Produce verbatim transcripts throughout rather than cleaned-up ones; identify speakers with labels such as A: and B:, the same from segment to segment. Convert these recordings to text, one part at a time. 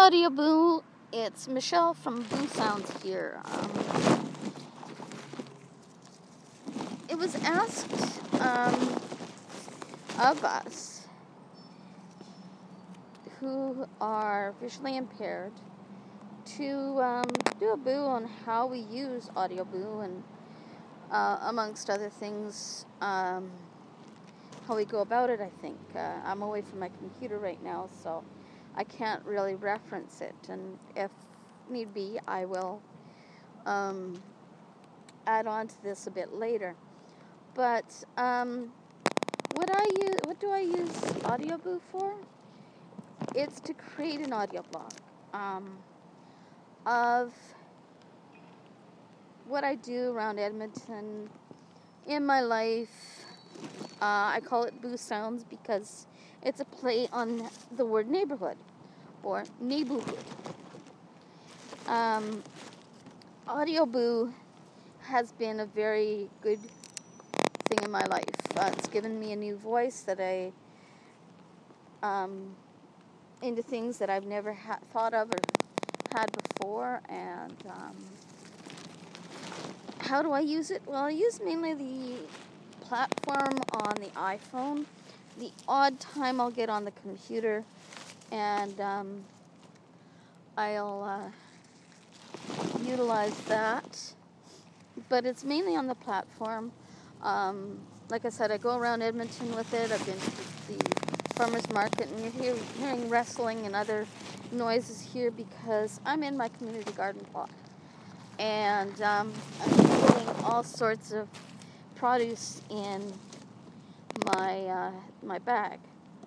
A: Audio Boo, it's Michelle from Boo Sounds here. Um, it was asked um, of us who are visually impaired to um, do a boo on how we use Audio Boo and uh, amongst other things, um, how we go about it, I think. Uh, I'm away from my computer right now, so I can't really reference it, and if need be, I will um, add on to this a bit later. But um, what I use, what do I use Audio Boo for? It's to create an audio blog um, of what I do around Edmonton in my life. Uh, I call it Boo Sounds because it's a play on the word neighborhood or neighborhood. Um, Audio Boo has been a very good thing in my life. Uh, it's given me a new voice that I, um, into things that I've never ha- thought of or had before. And um, how do I use it? Well, I use mainly the platform on the iPhone. The odd time I'll get on the computer and um, I'll uh, utilize that. But it's mainly on the platform. Um, like I said, I go around Edmonton with it. I've been to the farmer's market, and you're hear, hearing wrestling and other noises here because I'm in my community garden plot. And um, I'm getting all sorts of produce in my uh, my bag.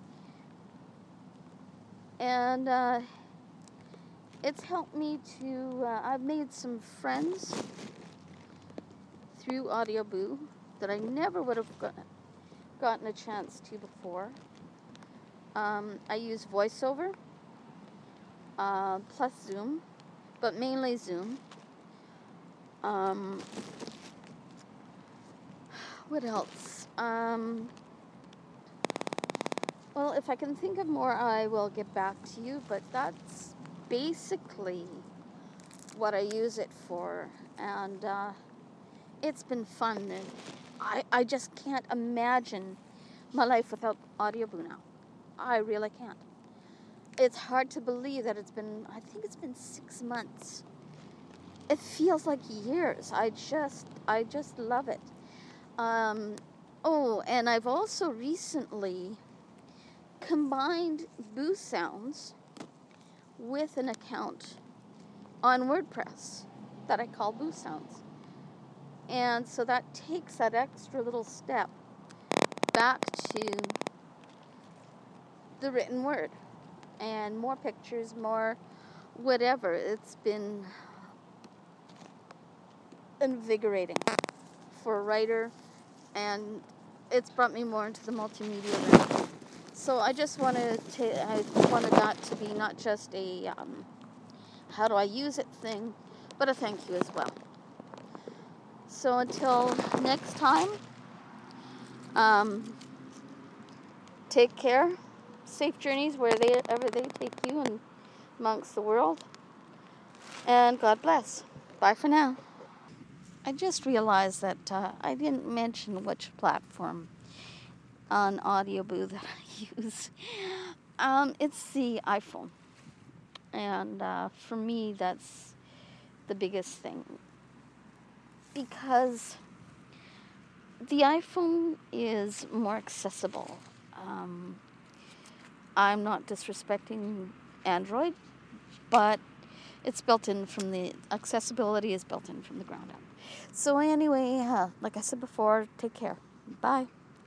A: And uh, it's helped me to, uh, I've made some friends through Audio Boo that I never would have got, gotten a chance to before. Um, I use VoiceOver, uh, plus Zoom, but mainly Zoom. Um, what else? Um, well, if I can think of more, I will get back to you, but that's basically what I use it for, and uh, it's been fun, and I, I just can't imagine my life without Audio Boo now. I really can't. It's hard to believe that it's been, I think it's been six months. It feels like years. I just, I just love it. Um, oh, and I've also recently combined Boo Sounds with an account on WordPress that I call Boo Sounds. And so that takes that extra little step back to the written word and more pictures, more whatever. It's been invigorating for a writer, and it's brought me more into the multimedia realm. So I just wanted to, I wanted that to be not just a um, how do I use it thing, but a thank you as well. So until next time, um, take care, safe journeys wherever they take you and amongst the world, and God bless. Bye for now. I just realized that uh, I didn't mention which platform on Audio Boo that I use. Um, it's the iPhone, and uh, for me, that's the biggest thing because the iPhone is more accessible. Um, I'm not disrespecting Android, but it's built in from the, accessibility is built in from the ground up. So anyway, uh, like I said before, take care. Bye.